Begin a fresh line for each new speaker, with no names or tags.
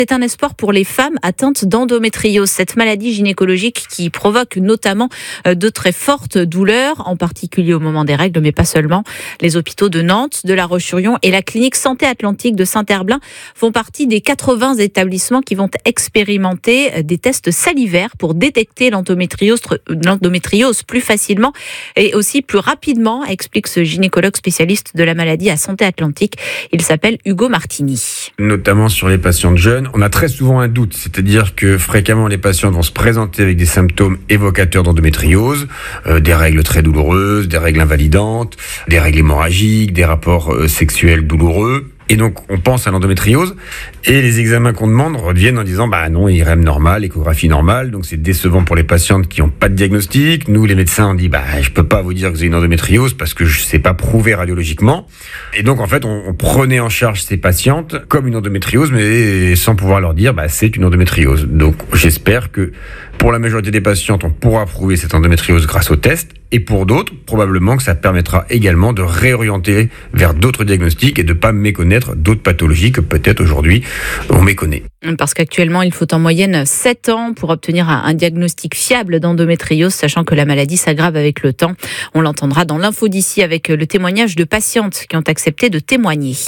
C'est un espoir pour les femmes atteintes d'endométriose, cette maladie gynécologique qui provoque notamment de très fortes douleurs, en particulier au moment des règles, mais pas seulement. Les hôpitaux de Nantes, de La Roche-sur-Yon et la clinique Santé Atlantique de Saint-Herblain font partie des 80 établissements qui vont expérimenter des tests salivaires pour détecter l'endométriose plus facilement et aussi plus rapidement, explique ce gynécologue spécialiste de la maladie à Santé Atlantique. Il s'appelle Hugo Martini.
Notamment sur les patientes jeunes, on a très souvent un doute, c'est-à-dire que fréquemment les patientes vont se présenter avec des symptômes évocateurs d'endométriose, des règles très douloureuses, des règles invalidantes, des règles hémorragiques, des rapports sexuels douloureux. Et donc, on pense à l'endométriose et les examens qu'on demande reviennent en disant non, IRM normal, échographie normale. Donc, c'est décevant pour les patientes qui n'ont pas de diagnostic. Nous, les médecins, on dit je peux pas vous dire que vous avez une endométriose parce que je sais pas prouver radiologiquement. Et donc, en fait, on prenait en charge ces patientes comme une endométriose, mais sans pouvoir leur dire c'est une endométriose. Donc, j'espère que pour la majorité des patientes, on pourra prouver cette endométriose grâce au test. Et pour d'autres, probablement que ça permettra également de réorienter vers d'autres diagnostics et de ne pas méconnaître d'autres pathologies que peut-être aujourd'hui on méconnaît.
Parce qu'actuellement, il faut en moyenne 7 ans pour obtenir un diagnostic fiable d'endométriose, sachant que la maladie s'aggrave avec le temps. On l'entendra dans l'info d'ici avec le témoignage de patientes qui ont accepté de témoigner.